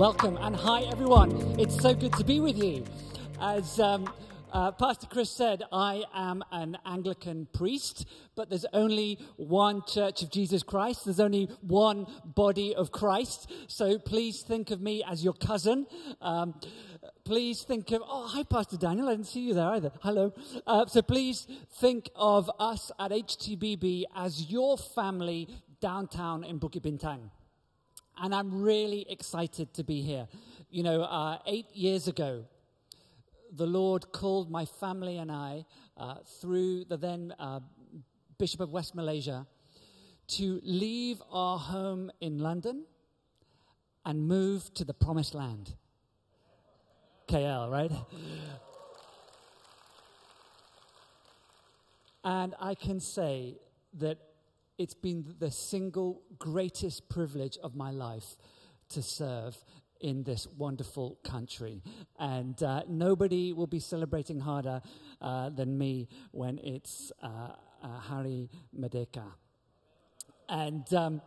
Welcome and hi everyone. It's so good to be with you. As Pastor Chris said, I am an Anglican priest, but there's only one Church of Jesus Christ. There's only one body of Christ. So please think of me as your cousin. Please think of, hi Pastor Daniel, I didn't see you there either. Hello. So please think of us at HTBB as your family downtown in Bukit Bintang. And I'm really excited to be here. 8 years ago, the Lord called my family and I, through the then Bishop of West Malaysia, to leave our home in London and move to the Promised Land. KL, right? And I can say that it's been the single greatest privilege of my life to serve in this wonderful country. And nobody will be celebrating harder than me when it's Hari Merdeka. And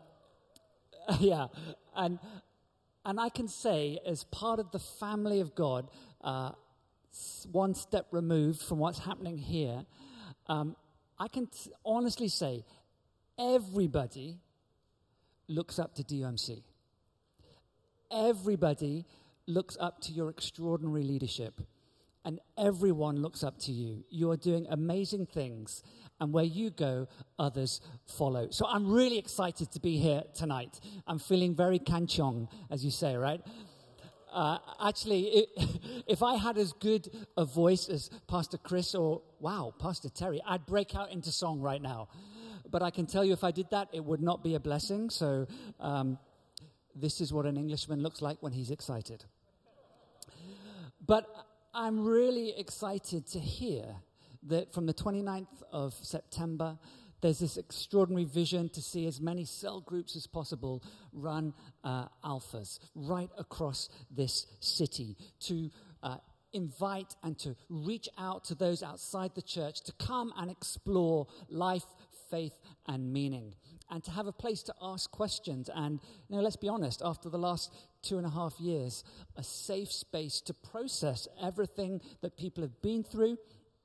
and I can say, as part of the family of God, one step removed from what's happening here, I can honestly say, everybody looks up to DMC. Everybody looks up to your extraordinary leadership. And everyone looks up to you. You are doing amazing things. And where you go, others follow. So I'm really excited to be here tonight. I'm feeling very kanchong, as you say, right? Actually, if I had as good a voice as Pastor Chris or, Pastor Terry, I'd break out into song right now. But I can tell you if I did that, it would not be a blessing. So this is what an Englishman looks like when he's excited. But I'm really excited to hear that from the 29th of September, there's this extraordinary vision to see as many cell groups as possible run alphas right across this city, to invite and to reach out to those outside the church to come and explore life, faith, and meaning, and to have a place to ask questions. And, let's be honest, after the last 2.5 years, a safe space to process everything that people have been through.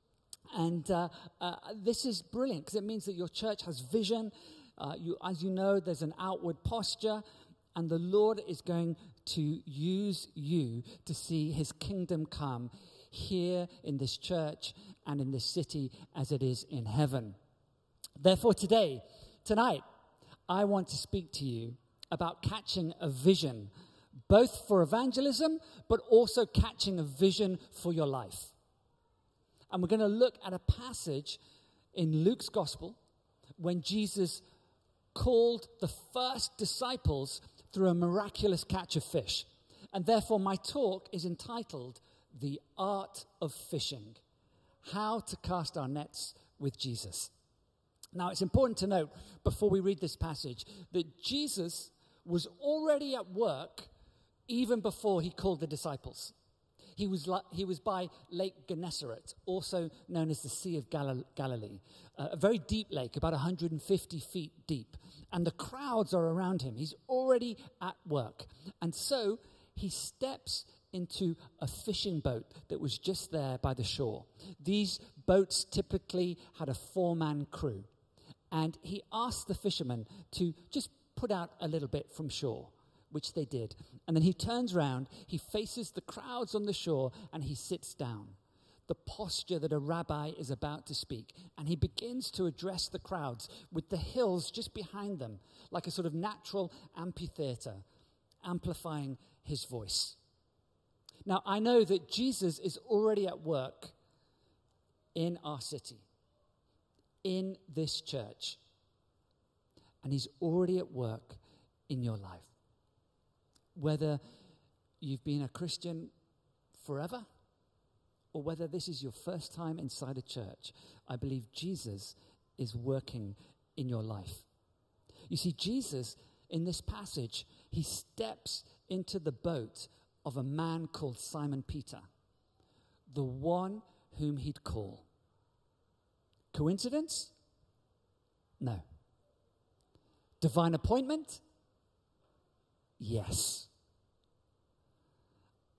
And this is brilliant because it means that your church has vision. As you know, there's an outward posture, and the Lord is going to use you to see his kingdom come here in this church and in this city as it is in heaven. Therefore, tonight, I want to speak to you about catching a vision, both for evangelism, but also catching a vision for your life. And we're going to look at a passage in Luke's gospel when Jesus called the first disciples through a miraculous catch of fish. And therefore, my talk is entitled, The Art of Fishing, How to Cast Our Nets with Jesus. Now, it's important to note, before we read this passage, that Jesus was already at work even before he called the disciples. He was by Lake Gennesaret, also known as the Sea of Galilee, a very deep lake, about 150 feet deep. And the crowds are around him. He's already at work. And so he steps into a fishing boat that was just there by the shore. These boats typically had a 4-man crew. And he asked the fishermen to just put out a little bit from shore, which they did. And then he turns around, he faces the crowds on the shore, and he sits down, the posture that a rabbi is about to speak. And he begins to address the crowds with the hills just behind them, like a sort of natural amphitheater, amplifying his voice. Now, I know that Jesus is already at work in our city, in this church, and he's already at work in your life. Whether you've been a Christian forever or whether this is your first time inside a church, I believe Jesus is working in your life. You see, Jesus, in this passage, he steps into the boat of a man called Simon Peter, the one whom he'd call. Coincidence? No. Divine appointment? Yes.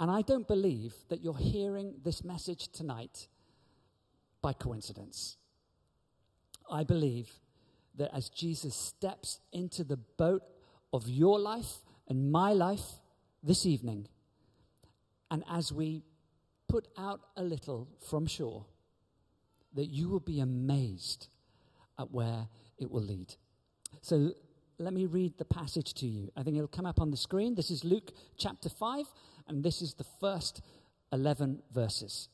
And I don't believe that you're hearing this message tonight by coincidence. I believe that as Jesus steps into the boat of your life and my life this evening, and as we put out a little from shore, that you will be amazed at where it will lead. So let me read the passage to you. I think it'll come up on the screen. This is Luke chapter 5, and this is the first 11 verses.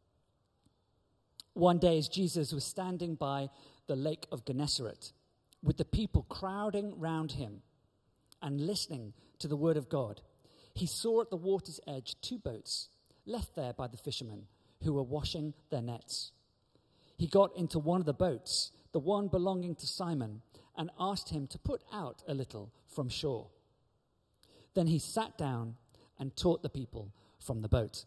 One day as Jesus was standing by the lake of Gennesaret, with the people crowding round him and listening to the word of God, he saw at the water's edge 2 boats left there by the fishermen who were washing their nets. He got into one of the boats, the one belonging to Simon, and asked him to put out a little from shore. Then he sat down and taught the people from the boat.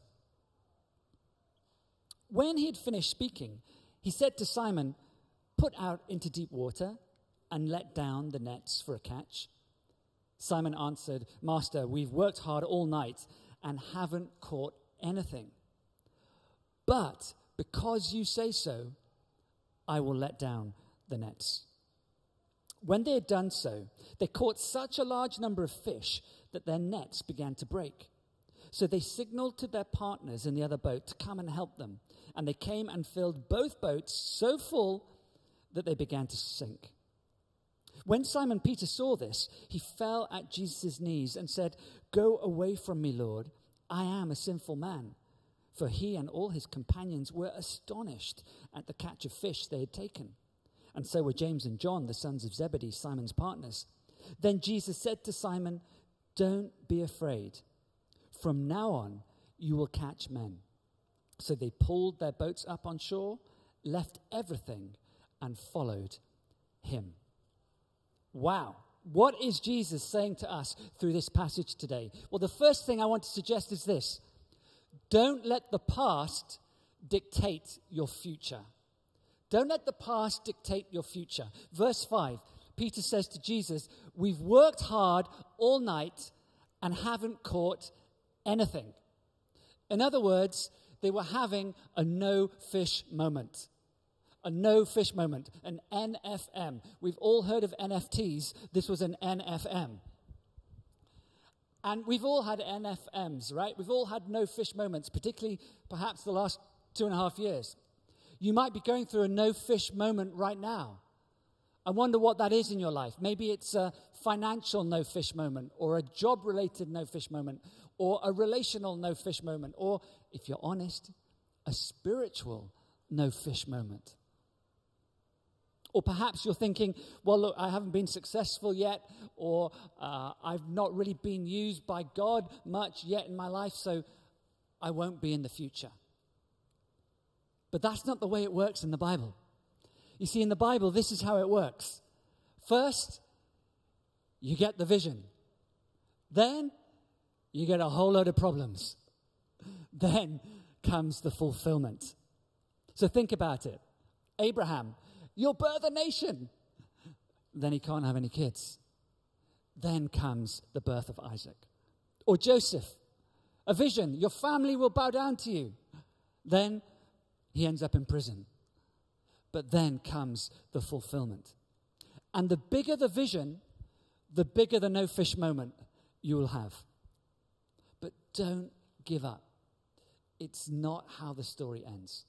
When he had finished speaking, he said to Simon, "Put out into deep water and let down the nets for a catch." Simon answered, "Master, we've worked hard all night and haven't caught anything. But because you say so, I will let down the nets." When they had done so, they caught such a large number of fish that their nets began to break. So they signaled to their partners in the other boat to come and help them. And they came and filled both boats so full that they began to sink. When Simon Peter saw this, he fell at Jesus' knees and said, "Go away from me, Lord. I am a sinful man." For he and all his companions were astonished at the catch of fish they had taken. And so were James and John, the sons of Zebedee, Simon's partners. Then Jesus said to Simon, "Don't be afraid. From now on, you will catch men." So they pulled their boats up on shore, left everything, and followed him. Wow. What is Jesus saying to us through this passage today? Well, the first thing I want to suggest is this. Don't let the past dictate your future. Don't let the past dictate your future. Verse 5, Peter says to Jesus, "We've worked hard all night and haven't caught anything." In other words, they were having a no-fish moment. A no-fish moment, an NFM. We've all heard of NFTs. This was an NFM. And we've all had NFMs, right? We've all had no-fish moments, particularly perhaps the last 2.5 years. You might be going through a no-fish moment right now. I wonder what that is in your life. Maybe it's a financial no-fish moment, or a job-related no-fish moment, or a relational no-fish moment, or, if you're honest, a spiritual no-fish moment. Or perhaps you're thinking, well, look, I haven't been successful yet, or I've not really been used by God much yet in my life, so I won't be in the future. But that's not the way it works in the Bible. You see, in the Bible, this is how it works. First, you get the vision. Then, you get a whole load of problems. Then comes the fulfillment. So think about it. Abraham, you'll birth a nation. Then he can't have any kids. Then comes the birth of Isaac. Or Joseph, a vision. Your family will bow down to you. Then he ends up in prison. But then comes the fulfillment. And the bigger the vision, the bigger the no-fish moment you will have. But don't give up. It's not how the story ends.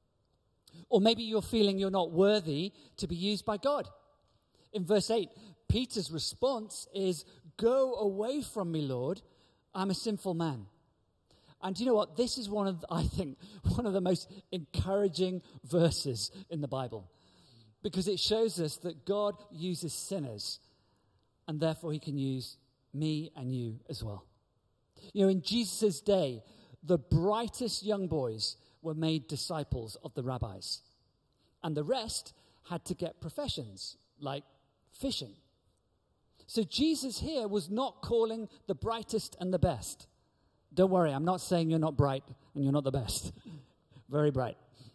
Or maybe you're feeling you're not worthy to be used by God. In verse 8, Peter's response is, "Go away from me, Lord. I'm a sinful man." And do you know what? This is one of the most encouraging verses in the Bible. Because it shows us that God uses sinners. And therefore he can use me and you as well. You know, in Jesus' day, the brightest young boys were made disciples of the rabbis. And the rest had to get professions, like fishing. So Jesus here was not calling the brightest and the best. Don't worry, I'm not saying you're not bright and you're not the best. Very bright.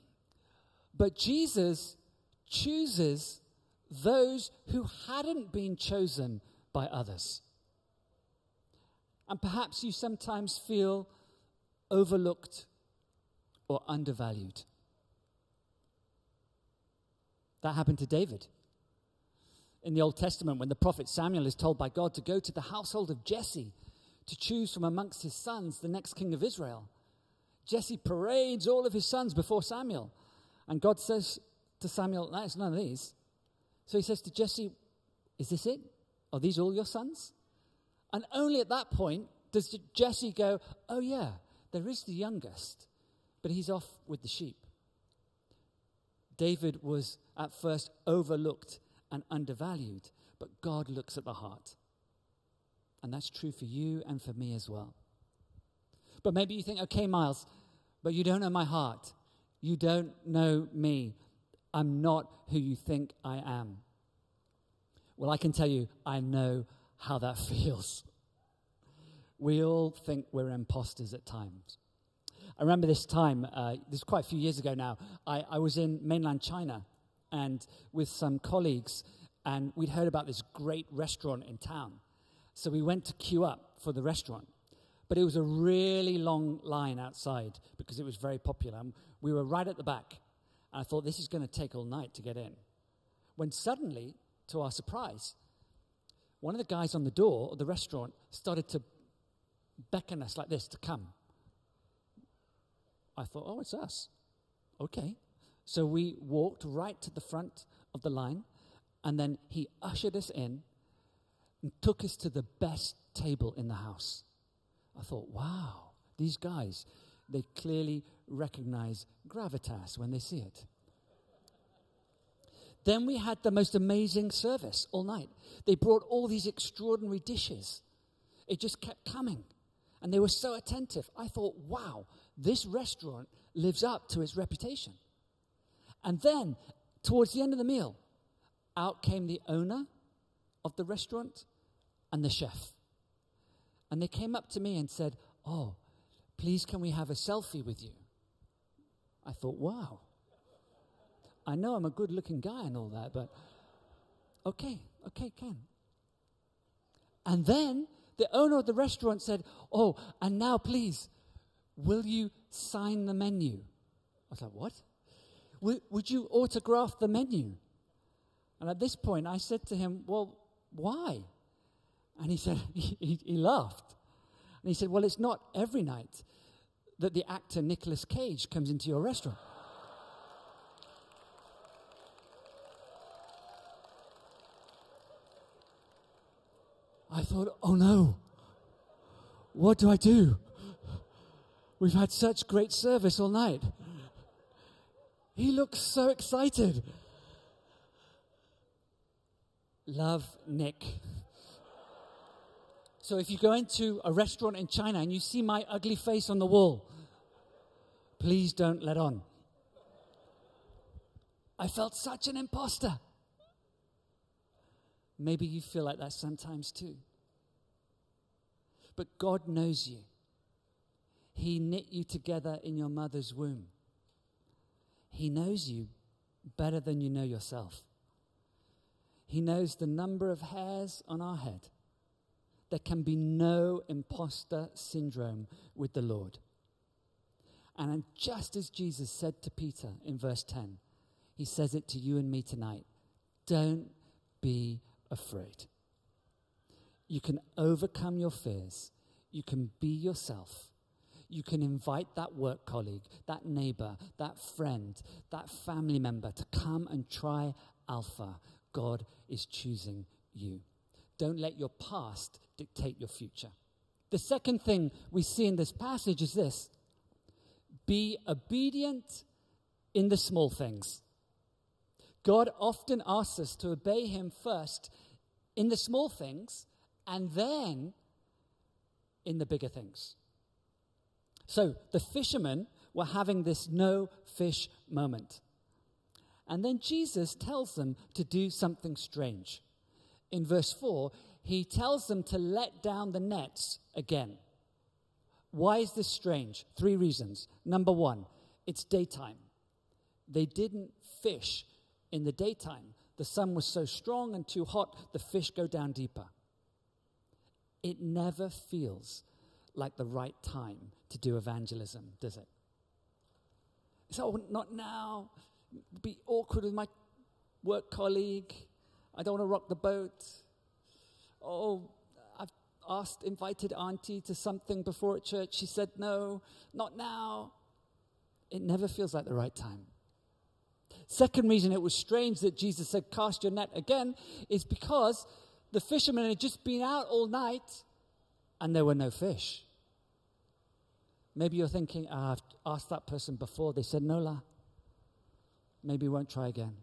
But Jesus chooses those who hadn't been chosen by others. And perhaps you sometimes feel overlooked or undervalued. That happened to David. In the Old Testament, when the prophet Samuel is told by God to go to the household of Jesse to choose from amongst his sons the next king of Israel, Jesse parades all of his sons before Samuel. And God says to Samuel, no, it's none of these. So he says to Jesse, is this it? Are these all your sons? And only at that point does Jesse go, oh yeah, there is the youngest, but he's off with the sheep. David was at first overlooked and undervalued, but God looks at the heart. And that's true for you and for me as well. But maybe you think, okay, Miles, but you don't know my heart. You don't know me. I'm not who you think I am. Well, I can tell you, I know how that feels. We all think we're imposters at times. I remember this time, this is quite a few years ago now, I was in mainland China and with some colleagues, and we'd heard about this great restaurant in town. So we went to queue up for the restaurant. But it was a really long line outside because it was very popular. And we were right at the back. And I thought, this is going to take all night to get in. When suddenly, to our surprise, one of the guys on the door of the restaurant started to beckon us like this to come. I thought, oh, it's us. Okay. So we walked right to the front of the line, and then he ushered us in and took us to the best table in the house. I thought, wow, these guys, they clearly recognize gravitas when they see it. Then we had the most amazing service all night. They brought all these extraordinary dishes. It just kept coming. And they were so attentive. I thought, wow, this restaurant lives up to its reputation. And then, towards the end of the meal, out came the owner of the restaurant and the chef. And they came up to me and said, oh, please can we have a selfie with you? I thought, wow. I know I'm a good-looking guy and all that, but okay, can. And then the owner of the restaurant said, oh, and now please, will you sign the menu? I was like, what? Would you autograph the menu? And at this point, I said to him, well, why? And he said, he laughed. And he said, well, it's not every night that the actor Nicolas Cage comes into your restaurant. I thought, oh no, what do I do? We've had such great service all night. He looks so excited. Love Nick. So if you go into a restaurant in China and you see my ugly face on the wall, please don't let on. I felt such an imposter. Maybe you feel like that sometimes too. But God knows you. He knit you together in your mother's womb. He knows you better than you know yourself. He knows the number of hairs on our head. There can be no imposter syndrome with the Lord. And just as Jesus said to Peter in verse 10, he says it to you and me tonight. Don't be afraid. You can overcome your fears. You can be yourself. You can invite that work colleague, that neighbor, that friend, that family member to come and try Alpha. God is choosing you. Don't let your past dictate your future. The second thing we see in this passage is this. Be obedient in the small things. God often asks us to obey him first in the small things and then in the bigger things. So the fishermen were having this no fish moment. And then Jesus tells them to do something strange. In verse 4, he tells them to let down the nets again. Why is this strange? 3 reasons. Number 1, it's daytime. They didn't fish in the daytime. The sun was so strong and too hot, the fish go down deeper. It never feels like the right time to do evangelism, does it? It's, oh, not now. It'd be awkward with my work colleague. I don't want to rock the boat. Oh, I've invited Auntie to something before at church. She said no, not now. It never feels like the right time. Second reason it was strange that Jesus said, cast your net again, is because the fishermen had just been out all night and there were no fish. Maybe you're thinking, I've asked that person before. They said, no, la. Maybe we won't try again.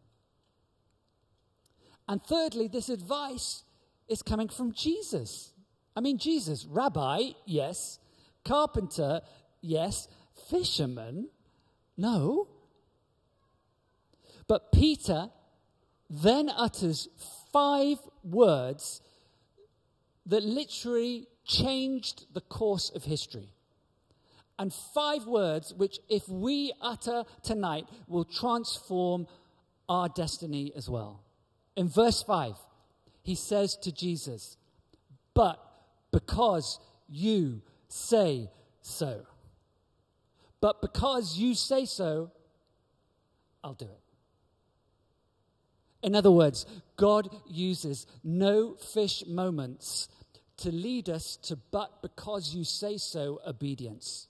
And thirdly, this advice is coming from Jesus. I mean, Jesus, rabbi, yes. Carpenter, yes. Fisherman, no. But Peter then utters 5 words that literally changed the course of history. And 5 words which, if we utter tonight, will transform our destiny as well. In verse 5, he says to Jesus, but because you say so. But because you say so, I'll do it. In other words, God uses no fish moments to lead us to but because you say so obedience.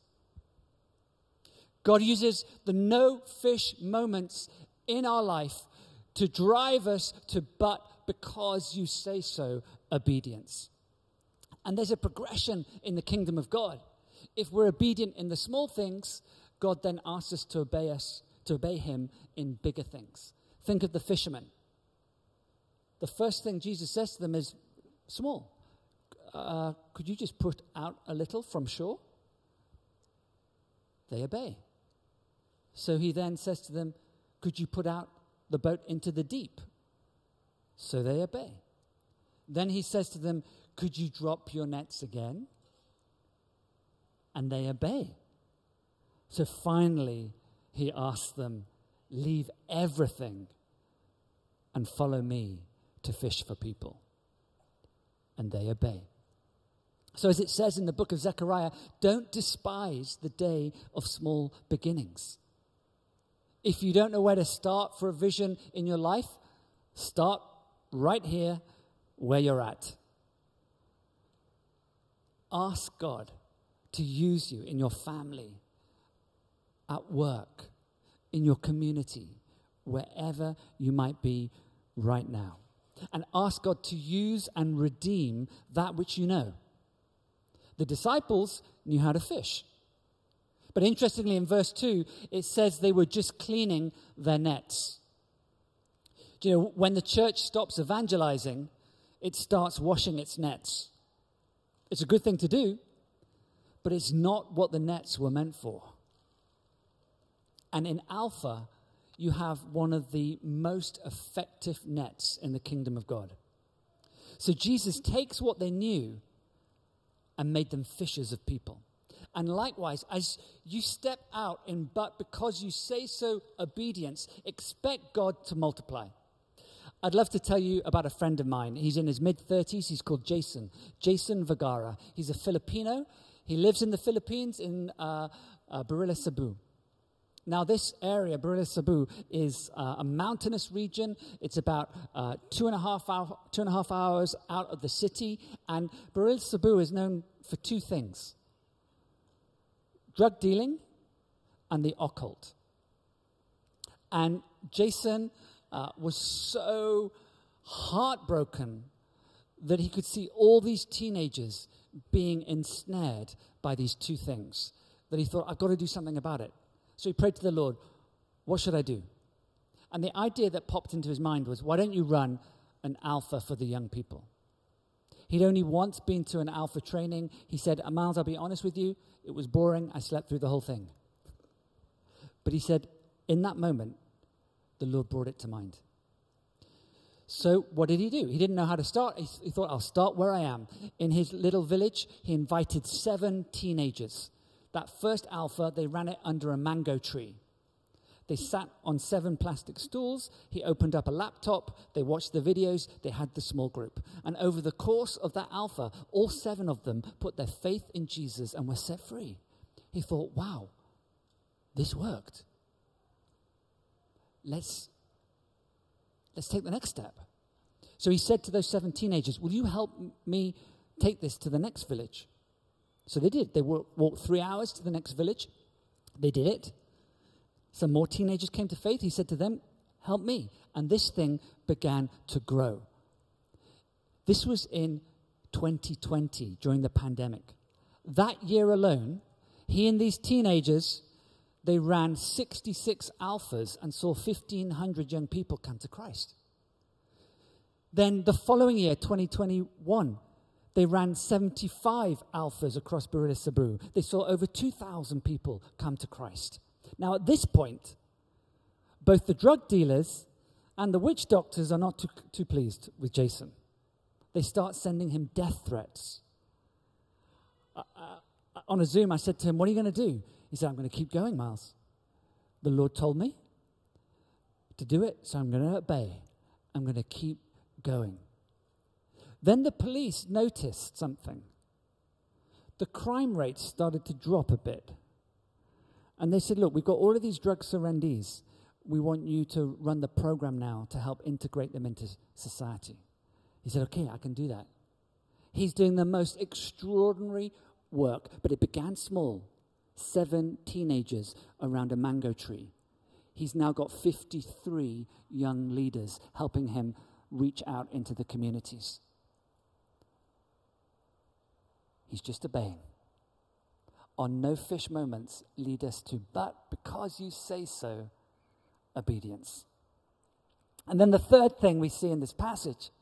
God uses the no fish moments in our life to drive us to but because you say so obedience. And there's a progression in the kingdom of God. If we're obedient in the small things, God then asks us to obey him in bigger things. Think of the fishermen. The first thing Jesus says to them is, small. Could you just put out a little from shore? They obey. So he then says to them, could you put out the boat into the deep? So they obey. Then he says to them, could you drop your nets again? And they obey. So finally, he asks them, leave everything and follow me to fish for people. And they obey. So as it says in the book of Zechariah, don't despise the day of small beginnings. If you don't know where to start for a vision in your life, start right here where you're at. Ask God to use you in your family, at work, in your community, wherever you might be right now. And ask God to use and redeem that which you know. The disciples knew how to fish. But interestingly, in verse 2, it says they were just cleaning their nets. Do you know, when the church stops evangelizing, it starts washing its nets. It's a good thing to do, but it's not what the nets were meant for. And in Alpha, you have one of the most effective nets in the kingdom of God. So Jesus takes what they knew and made them fishers of people. And likewise, as you step out in but because you say so obedience, expect God to multiply. I'd love to tell you about a friend of mine. He's in his mid-30s. He's called Jason Vergara. He's a Filipino. He lives in the Philippines in Barilla Cebu. Now, this area, Barilla Cebu, is a mountainous region. It's about 2.5 hours out of the city. And Barilla Cebu is known for 2 things: drug dealing and the occult. And Jason was so heartbroken that he could see all these teenagers being ensnared by these 2 things, that he thought, I've got to do something about it. So he prayed to the Lord, what should I do? And the idea that popped into his mind was, why don't you run an Alpha for the young people? He'd only once been to an Alpha training. He said, Miles, I'll be honest with you, it was boring. I slept through the whole thing. But he said, in that moment, the Lord brought it to mind. So what did he do? He didn't know how to start. He thought, I'll start where I am. In his little village, he invited 7 teenagers. That first Alpha, they ran it under a mango tree. They sat on 7 plastic stools. He opened up a laptop. They watched the videos. They had the small group. And over the course of that alpha, all 7 of them put their faith in Jesus and were set free. He thought, wow, this worked. Let's take the next step. So he said to those 7 teenagers, will you help me take this to the next village? So they did. They walked 3 hours to the next village. They did it. Some more teenagers came to faith. He said to them, help me. And this thing began to grow. This was in 2020, during the pandemic. That year alone, he and these teenagers, they ran 66 alphas and saw 1,500 young people come to Christ. Then the following year, 2021, they ran 75 alphas across Barilla Sabru. They saw over 2,000 people come to Christ. Now, at this point, both the drug dealers and the witch doctors are not too pleased with Jason. They start sending him death threats. On a Zoom, I said to him, what are you going to do? He said, I'm going to keep going, Miles. The Lord told me to do it, so I'm going to obey. I'm going to keep going. Then the police noticed something. The crime rate started to drop a bit. And they said, look, we've got all of these drug surrendees. We want you to run the program now to help integrate them into society. He said, okay, I can do that. He's doing the most extraordinary work, but it began small. 7 teenagers around a mango tree. He's now got 53 young leaders helping him reach out into the communities. He's just obeying. On no fish moments lead us to, but because you say so, obedience. And then the third thing we see in this passage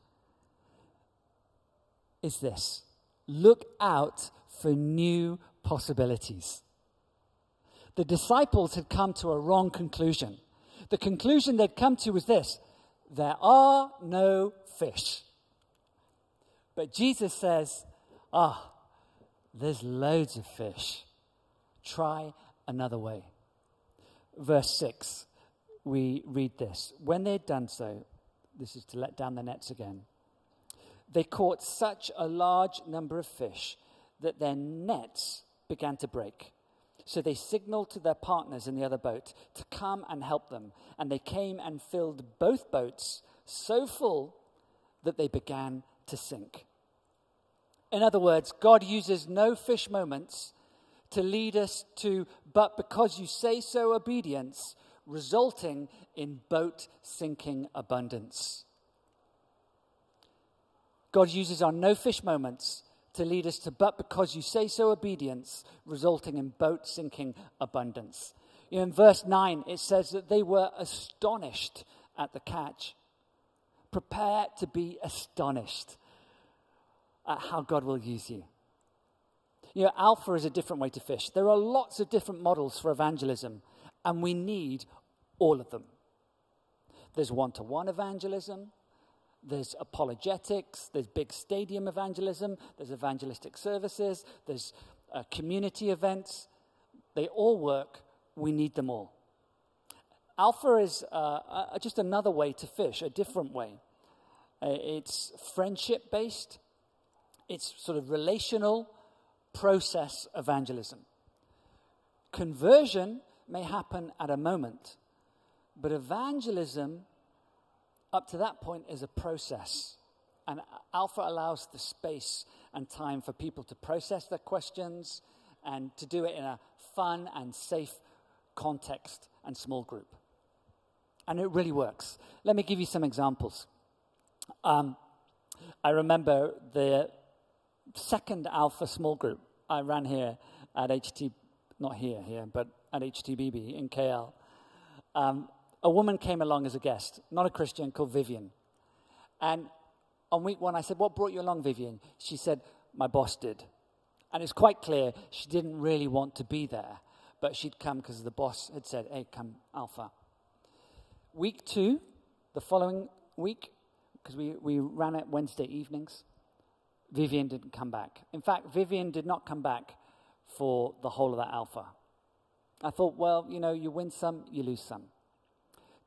is this: look out for new possibilities. The disciples had come to a wrong conclusion. The conclusion they'd come to was this: there are no fish. But Jesus says, there's loads of fish. Try another way. Verse 6, we read this. When they had done so, this is to let down the nets again, they caught such a large number of fish that their nets began to break. So they signaled to their partners in the other boat to come and help them. And they came and filled both boats so full that they began to sink. In other words, God uses no fish moments to lead us to, but because you say so, obedience, resulting in boat sinking abundance. God uses our no fish moments to lead us to, but because you say so, obedience, resulting in boat sinking abundance. In verse 9, it says that they were astonished at the catch. Prepare to be astonished at how God will use you. Alpha is a different way to fish. There are lots of different models for evangelism, and we need all of them. There's one-to-one evangelism. There's apologetics, there's big stadium evangelism, there's evangelistic services, there's community events. They all work. We need them all. Alpha is just another way to fish, a different way. It's friendship-based. It's sort of relational process evangelism. Conversion may happen at a moment, but evangelism up to that point is a process. And Alpha allows the space and time for people to process their questions and to do it in a fun and safe context and small group. And it really works. Let me give you some examples. I remember the second Alpha small group I ran here at not here, but at HTBB in KL. A woman came along as a guest, not a Christian, called Vivian. And on week 1, I said, what brought you along, Vivian? She said, my boss did. And it's quite clear she didn't really want to be there, but she'd come because the boss had said, hey, come, Alpha. Week 2, the following week, because we ran it Wednesday evenings, Vivian didn't come back. In fact, Vivian did not come back for the whole of that Alpha. I thought, well, you win some, you lose some.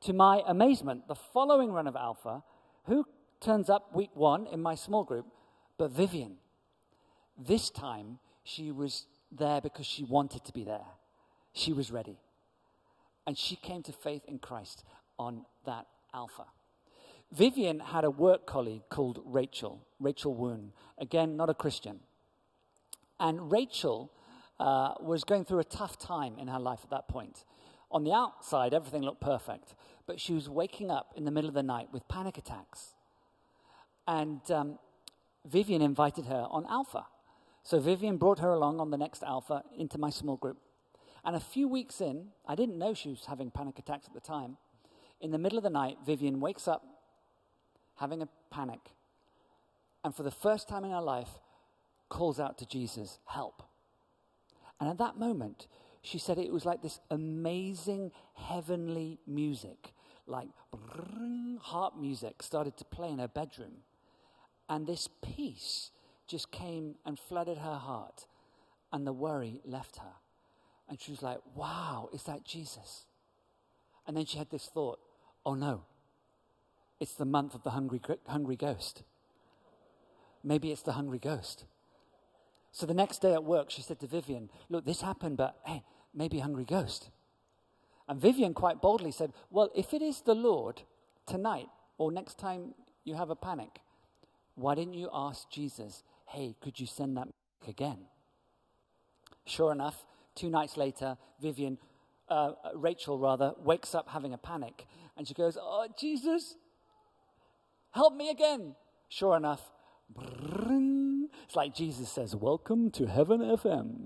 To my amazement, the following run of Alpha, who turns up week 1 in my small group? But Vivian. This time, she was there because she wanted to be there. She was ready. And she came to faith in Christ on that Alpha. Vivian had a work colleague called Rachel Woon. Again, not a Christian. And Rachel was going through a tough time in her life at that point. On the outside, everything looked perfect. But she was waking up in the middle of the night with panic attacks. And Vivian invited her on Alpha. So Vivian brought her along on the next Alpha into my small group. And a few weeks in, I didn't know she was having panic attacks at the time. In the middle of the night, Vivian wakes up having a panic. And for the first time in her life, calls out to Jesus, help. And at that moment, she said it was like this amazing heavenly music, like harp music started to play in her bedroom. And this peace just came and flooded her heart, and the worry left her. And she was like, wow, is that Jesus? And then she had this thought, oh no, it's the month of the hungry ghost. Maybe it's the hungry ghost. So the next day at work, she said to Vivian, look, this happened, but hey, maybe a hungry ghost. And Vivian quite boldly said, well, if it is the Lord tonight or next time you have a panic, why didn't you ask Jesus, hey, could you send that again? Sure enough, 2 nights later, Rachel wakes up having a panic. And she goes, oh, Jesus, help me again. Sure enough, it's like Jesus says, welcome to Heaven FM.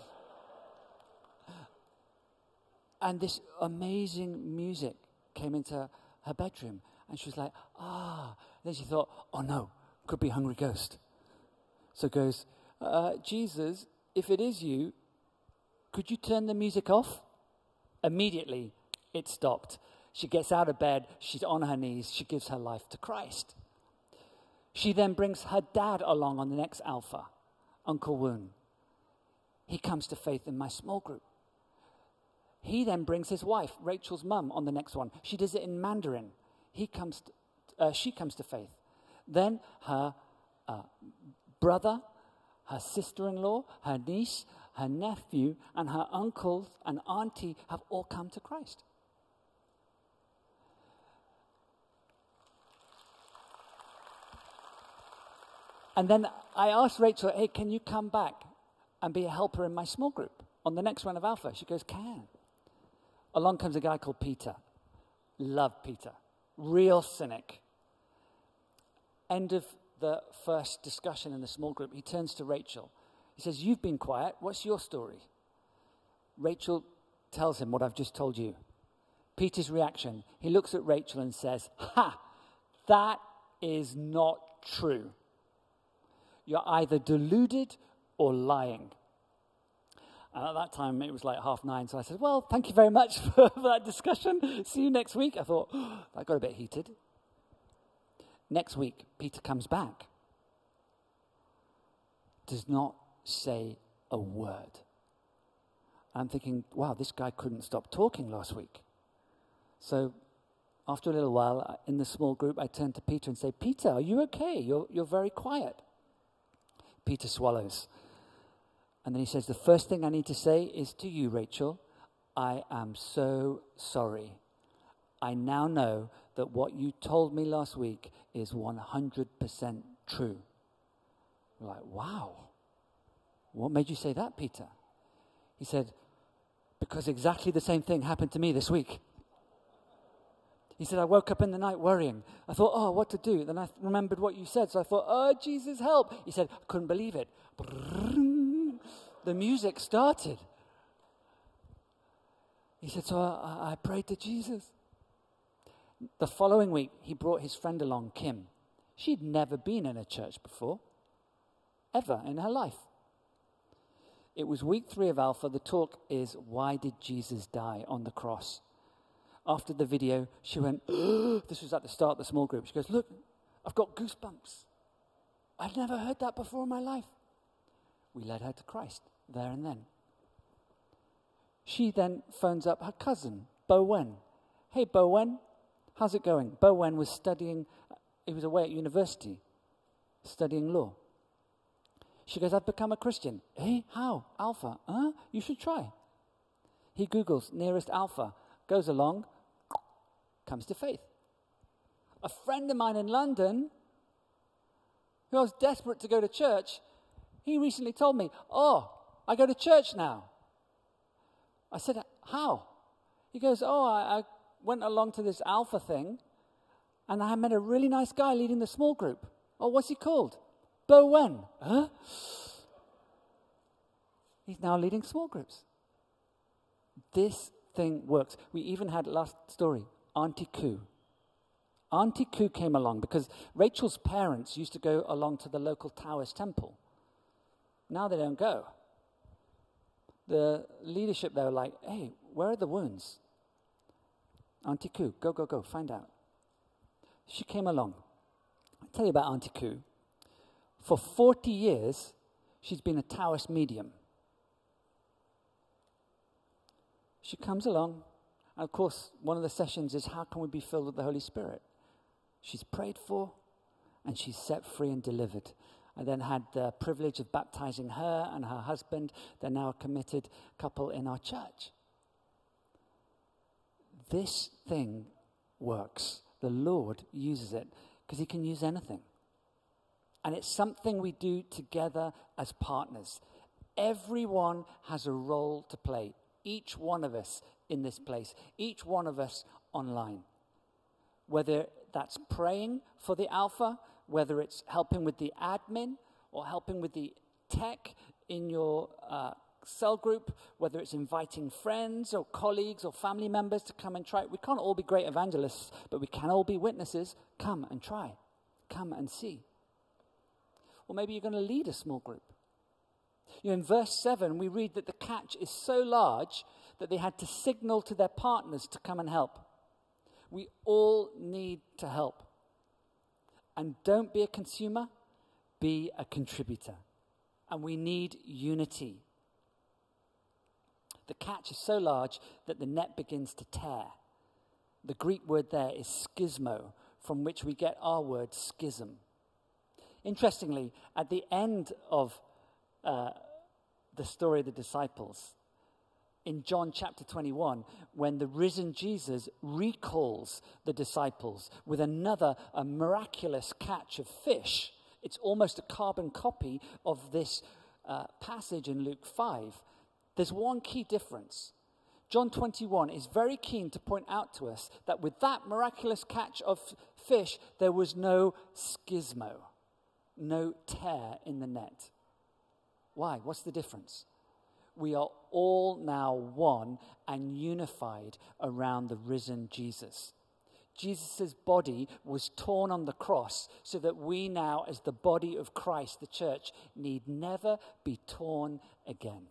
And this amazing music came into her bedroom. And she was like, Then she thought, oh no, could be hungry ghost. So goes, Jesus, if it is you, could you turn the music off? Immediately, it stopped. She gets out of bed, she's on her knees, she gives her life to Christ. She then brings her dad along on the next Alpha, Uncle Woon. He comes to faith in my small group. He then brings his wife, Rachel's mum, on the next one. She does it in Mandarin. She comes to faith. Then her brother, her sister-in-law, her niece, her nephew, and her uncles and auntie have all come to Christ. And then I asked Rachel, hey, can you come back and be a helper in my small group on the next run of Alpha? She goes, can. Along comes a guy called Peter. Love Peter. Real cynic. End of the first discussion in the small group, he turns to Rachel. He says, you've been quiet. What's your story? Rachel tells him what I've just told you. Peter's reaction, he looks at Rachel and says, ha, that is not true. You're either deluded or lying. And at that time, it was like 9:30, so I said, well, thank you very much for that discussion. See you next week. I thought, that got a bit heated. Next week, Peter comes back. Does not say a word. I'm thinking, wow, this guy couldn't stop talking last week. So after a little while, in the small group, I turn to Peter and say, Peter, are you okay? You're very quiet. Peter swallows. And then he says, the first thing I need to say is to you, Rachel, I am so sorry. I now know that what you told me last week is 100% true. We're like, wow. What made you say that, Peter? He said, because exactly the same thing happened to me this week. He said, I woke up in the night worrying. I thought, oh, what to do? Then I remembered what you said. So I thought, oh, Jesus, help. He said, I couldn't believe it. The music started. He said, so I prayed to Jesus. The following week, he brought his friend along, Kim. She'd never been in a church before, ever in her life. It was week 3 of Alpha. The talk is, why did Jesus die on the cross? After the video, she went, this was at the start of the small group. She goes, look, I've got goosebumps. I've never heard that before in my life. We led her to Christ there and then. She then phones up her cousin, Bowen. Hey, Bowen, how's it going? Bowen was studying, he was away at university, studying law. She goes, I've become a Christian. Hey, how? Alpha. You should try. He Googles nearest Alpha, goes along, comes to faith. A friend of mine in London, who I was desperate to go to church, he recently told me, I go to church now. I said, how? He goes, I went along to this Alpha thing, and I met a really nice guy leading the small group. Oh, what's he called? Bowen. Huh? He's now leading small groups. This thing works. We even had, last story, Auntie Koo. Auntie Koo came along because Rachel's parents used to go along to the local Taoist temple. Now they don't go. The leadership, they were like, hey, where are the wounds? Auntie Koo, go, find out. She came along. I'll tell you about Auntie Koo. For 40 years, she's been a Taoist medium. She comes along, and of course, one of the sessions is how can we be filled with the Holy Spirit? She's prayed for, and she's set free and delivered. I then had the privilege of baptizing her and her husband. They're now a committed couple in our church. This thing works. The Lord uses it because he can use anything. And it's something we do together as partners. Everyone has a role to play. Each one of us in this place. Each one of us online. Whether that's praying for the Alpha, whether it's helping with the admin or helping with the tech in your cell group, whether it's inviting friends or colleagues or family members to come and try. We can't all be great evangelists, but we can all be witnesses. Come and try. Come and see. Or maybe you're going to lead a small group. In verse 7, we read that the catch is so large that they had to signal to their partners to come and help. We all need to help. And don't be a consumer, be a contributor. And we need unity. The catch is so large that the net begins to tear. The Greek word there is schismo, from which we get our word schism. Interestingly, at the end of the story of the disciples, in John chapter 21, when the risen Jesus recalls the disciples with a miraculous catch of fish, it's almost a carbon copy of this passage in Luke 5. There's one key difference. John 21 is very keen to point out to us that with that miraculous catch of fish, there was no schismo, no tear in the net. Why? What's the difference? We are all now one and unified around the risen Jesus. Jesus' body was torn on the cross so that we now, as the body of Christ, the church, need never be torn again.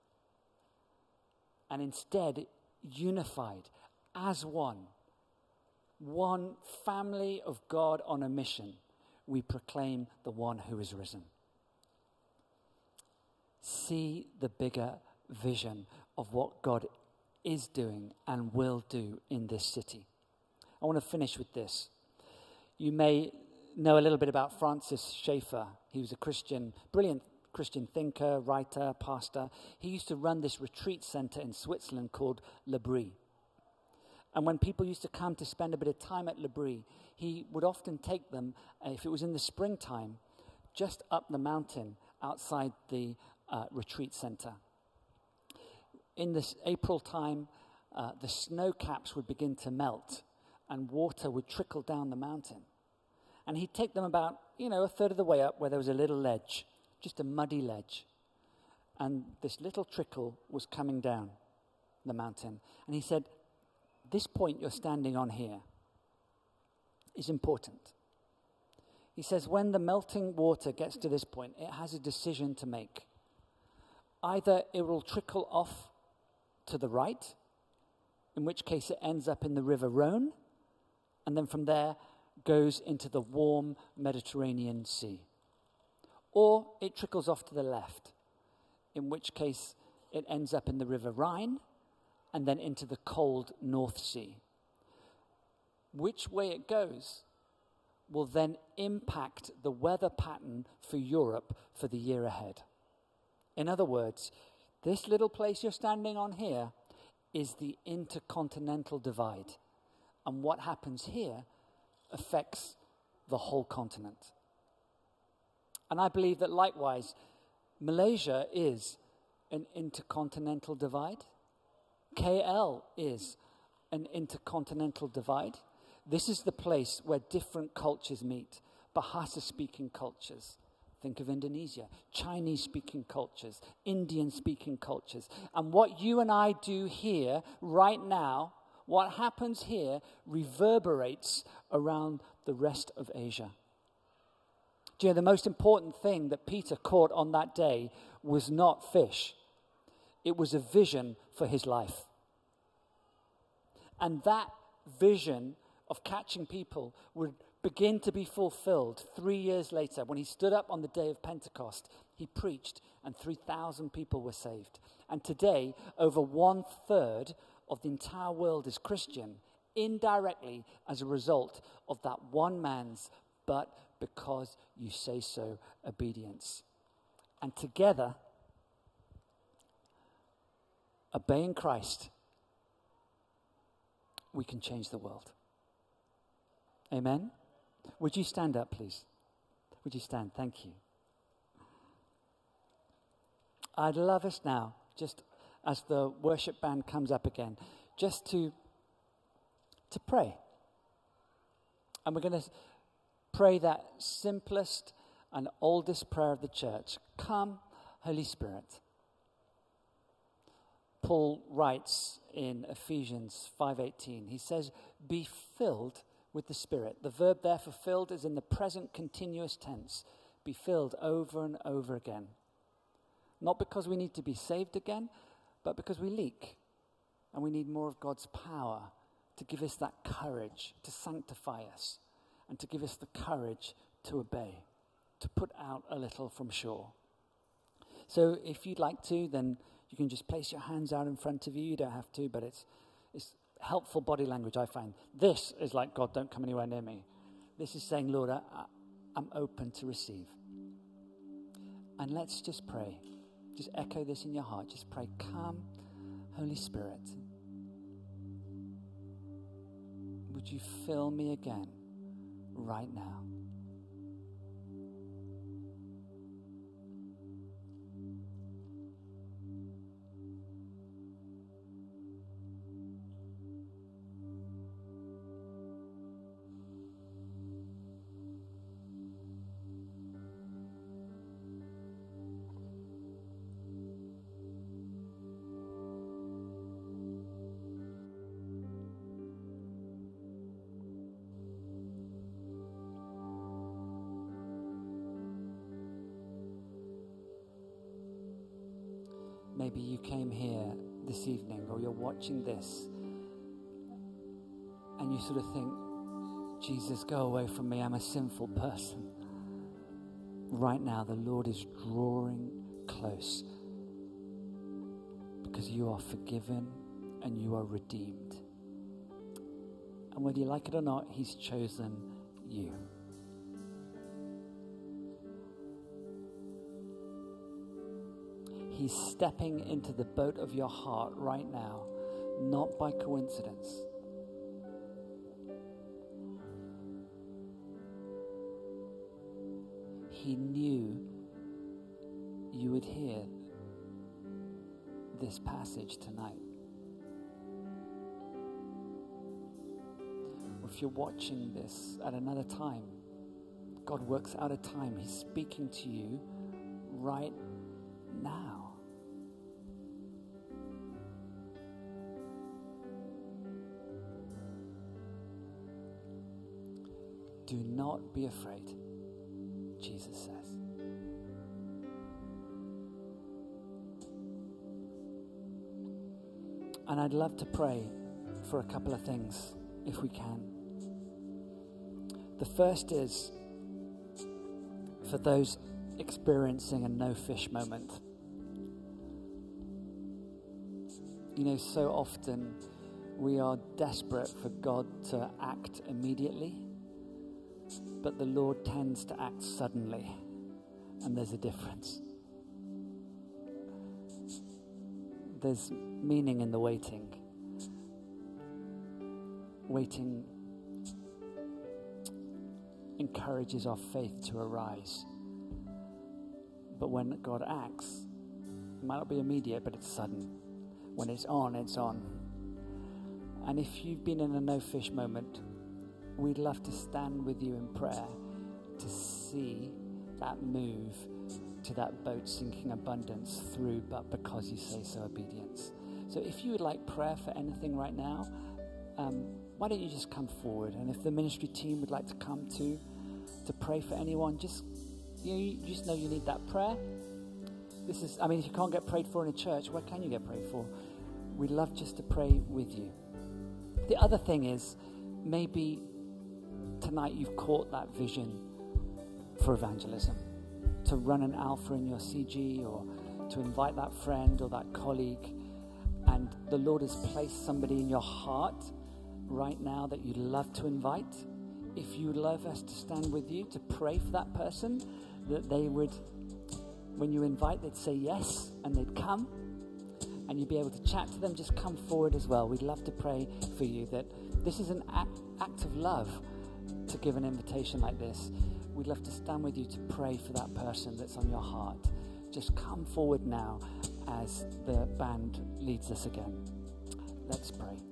And instead, unified as one family of God on a mission, we proclaim the one who is risen. See the bigger vision of what God is doing and will do in this city. I want to finish with this. You may know a little bit about Francis Schaeffer. He was a Christian, brilliant Christian thinker, writer, pastor. He used to run this retreat center in Switzerland called L'Abri. And when people used to come to spend a bit of time at L'Abri, he would often take them, if it was in the springtime, just up the mountain outside the retreat center. In this April time, the snow caps would begin to melt and water would trickle down the mountain. And he'd take them about, a third of the way up where there was a little ledge, just a muddy ledge. And this little trickle was coming down the mountain. And he said, this point you're standing on here is important. He says, when the melting water gets to this point, it has a decision to make. Either it will trickle off to the right, in which case it ends up in the River Rhone, and then from there goes into the warm Mediterranean Sea. Or it trickles off to the left, in which case it ends up in the River Rhine, and then into the cold North Sea. which way it goes will then impact the weather pattern for Europe for the year ahead. In other words, this little place you're standing on here is the intercontinental divide. And what happens here affects the whole continent. And I believe that likewise, Malaysia is an intercontinental divide. KL is an intercontinental divide. This is the place where different cultures meet. Bahasa-speaking cultures. Think of Indonesia. Chinese-speaking cultures. Indian-speaking cultures. And what you and I do here, right now, what happens here reverberates around the rest of Asia. Do you know, the most important thing that Peter caught on that day was not fish. It was a vision for his life. And that vision of catching people would begin to be fulfilled 3 years later. When he stood up on the day of Pentecost, he preached and 3,000 people were saved. And today, over 1/3 of the entire world is Christian, indirectly as a result of that one man's "but because you say so" obedience. And together, obeying Christ, we can change the world. Amen? Would you stand up, please? Would you stand? Thank you. I'd love us now, just as the worship band comes up again, just to pray. And we're going to pray that simplest and oldest prayer of the church. Come, Holy Spirit. Paul writes in Ephesians 5:18, he says, be filled with the Spirit. The verb there for filled is in the present continuous tense. Be filled over and over again. Not because we need to be saved again, but because we leak. And we need more of God's power to give us that courage to sanctify us and to give us the courage to obey, to put out a little from shore. So if you'd like to, then you can just place your hands out in front of you. You don't have to, but it's helpful body language, I find. This is like, God, don't come anywhere near me. This is saying, Lord, I'm open to receive. And let's just pray. Just echo this in your heart. Just pray, come, Holy Spirit. Would you fill me again right now? Maybe you came here this evening or you're watching this and you sort of think, Jesus, go away from me, I'm a sinful person. Right now, the Lord is drawing close because you are forgiven and you are redeemed. And whether you like it or not, He's chosen you. He's stepping into the boat of your heart right now, not by coincidence. He knew you would hear this passage tonight. If you're watching this at another time, God works out a time. He's speaking to you right now. Do not be afraid, Jesus says. And I'd love to pray for a couple of things, if we can. The first is for those experiencing a no-fish moment. You know, so often We are desperate for God to act immediately, but the Lord tends to act suddenly, and there's a difference. There's meaning in the waiting. Waiting encourages our faith to arise. But when God acts, it might not be immediate, but it's sudden. When it's on, it's on. And if you've been in a no-fish moment, we'd love to stand with you in prayer to see that move to that boat sinking abundance through but because you say so obedience. So if you would like prayer for anything right now, why don't you just come forward? And if the ministry team would like to come to pray for anyone, you just know you need that prayer. If you can't get prayed for in a church, where can you get prayed for? We'd love just to pray with you. The other thing is, maybe tonight you've caught that vision for evangelism, to run an alpha in your CG or to invite that friend or that colleague, and the Lord has placed somebody in your heart right now that you'd love to invite. If you'd love us to stand with you to pray for that person, that they would, when you invite, they'd say yes and they'd come, and you'd be able to chat to them, just come forward as well. We'd love to pray for you, that this is an act of love to give an invitation like this. We'd love to stand with you to pray for that person that's on your heart. Just come forward now as the band leads us again. Let's pray.